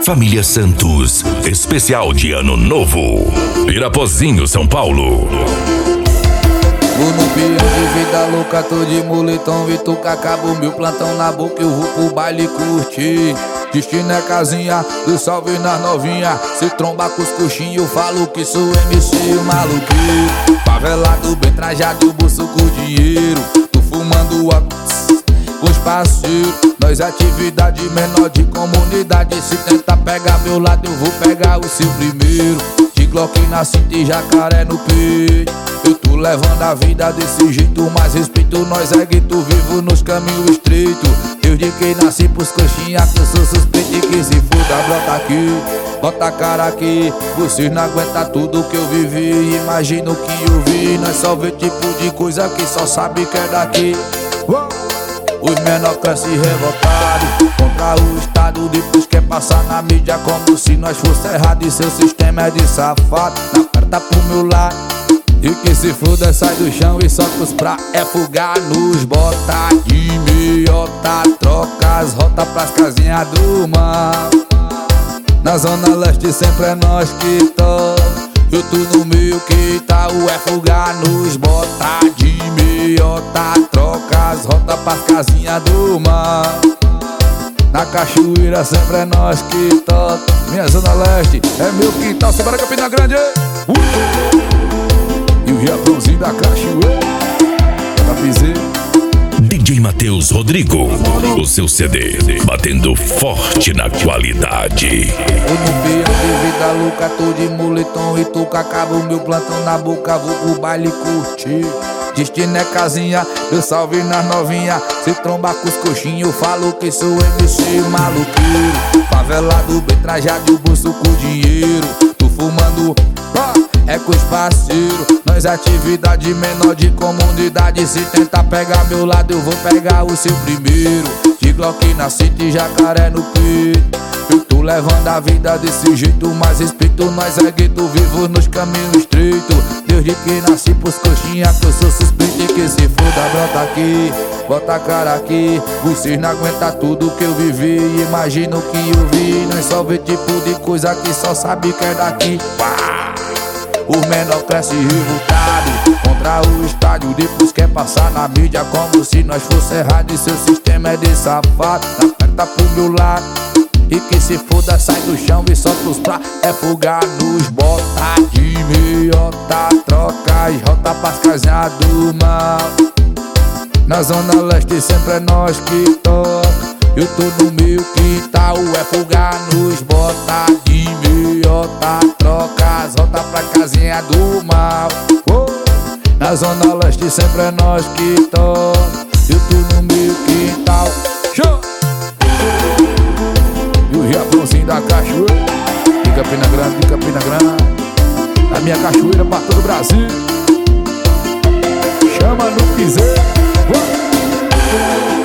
Família Santos, especial de Ano Novo. Irapozinho, São Paulo. Vou no peão de vida louca, tô de moletom e tô com acabo meu plantão na boca, eu vou pro baile curtir. Destino é casinha, do salve nas novinha. Se tromba com os coxinhos, eu falo que sou MC maluqueiro. Favelado, bem trajado, o bolso com dinheiro. Tô fumando com os parceiros. Nós atividade menor de comunidade. Se tentar pegar meu lado, eu vou pegar o seu primeiro. De Glock na cinta e jacaré no peito. Eu tô levando a vida desse jeito, mas respeito nós é gueto, vivo nos caminhos estreitos. Eu de quem nasci pros coxinha, que eu sou suspeito e que se foda, brota aqui, bota a cara aqui. Vocês não aguentam tudo que eu vivi, imagina o que eu vi. Nós só vê tipo de coisa que só sabe que é daqui. Os menor crescem revoltados contra o Estado, depois quer passar na mídia como se nós fosse errado. E seu sistema é de safado, na carta pro meu lado. E que se foda, sai do chão e só os pra é fugar nos bota de meiota, troca as rotas pras casinhas do mal. Na zona leste sempre é nós que toca. Eu tô no meio que tá o é fugar nos bota de meiota, troca as rotas pras casinhas do mal. Na cachoeira sempre é nós que toca. Minha zona leste é meu quintal, Sebara Campina Grande. E o Japãozinho da cachoeira da piseira. DJ Matheus Rodrigo, o seu CD batendo forte na qualidade. Vou no peão de vida louca, tô de moletom e tô com acabo meu plantão na boca, vou pro baile curtir. Destino é casinha, eu salve nas novinha. Se tromba com os coxinhos, eu falo que sou MC maluqueiro. Favelado, bem trajado e o bolso com dinheiro. Tô fumando é com os parceiros. Nós atividade menor de comunidade. Se tentar pegar meu lado, eu vou pegar o seu primeiro. De Glock na cinta e jacaré no peito. Eu tô levando a vida desse jeito, mas respeito nós é gueto, vivo nos caminhos estreitos. Desde que nasci pros coxinha, que eu sou suspeito e que se foda, brota aqui, bota a cara aqui. Vocês não aguentam tudo que eu vivi, imagina o que eu vi. Nós só vê tipo de coisa que só sabe que é daqui. Os menor crescem revoltados contra o estádio, depois quer passar na mídia como se nós fosse errado. E seu sistema é de safado, na perna pro meu lado. E que se foda, sai do chão e solta os pra é fugar nos bota de meiota, troca as rotas pras casinhas do mal. Na zona leste sempre é nós que toca. Eu tô no meu quintal, é fugar nos bota de meiota, troca as rotas pra casinha do mal. Na zona leste sempre é nós que toca. Eu tô no meu quintal. Show! E o Japãozinho da cachoeira de Campina Grande, de Campina Grande. A minha cachoeira pra todo o Brasil. Chama no piseiro.